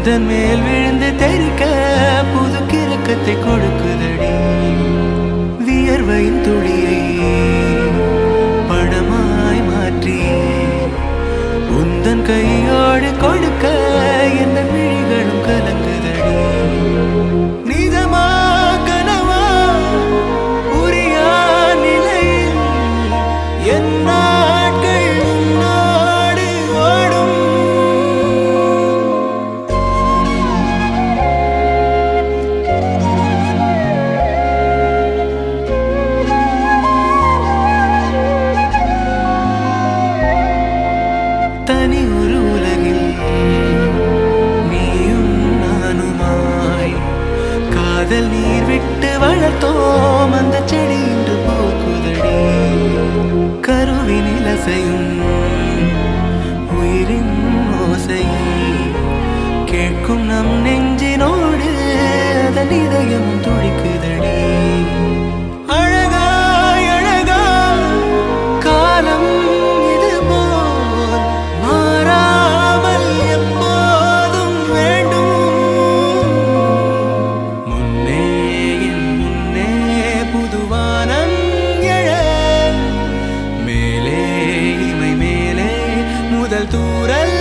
அதன் மேல் விழுந்து தெரிக்க புது கிறுக்கத்தை கொடுக்குதடி. வியர்வையின் துளியை பணமாய் மாற்றி உந்தன் கையோடு கொடுக்க எந்த விழிகளும் கலங்குதடி. நிஜமா கனவா புரியா நிலையில் என் நாட்கள் உன்னோடு ஓடும். தனி ஒரு உலகில் நீயும் நானுமாய் காதல் நீர் விட்டு வளர்த்தோம் அந்த செடி இன்று போக்குதடி. கருவினில் அசையும் உயிரின் ஓசை கேட்கும் நம் நெஞ்சினோடு அதன் இதயம் துடிக்குதடி. அழகாய் அழகா காலம் இது போல் மாறாமல் எப்போதும் வேண்டும். முன்னே என் முன்னே புதுவானம் எழ மேலே இமை மேலே முதல் தூரல்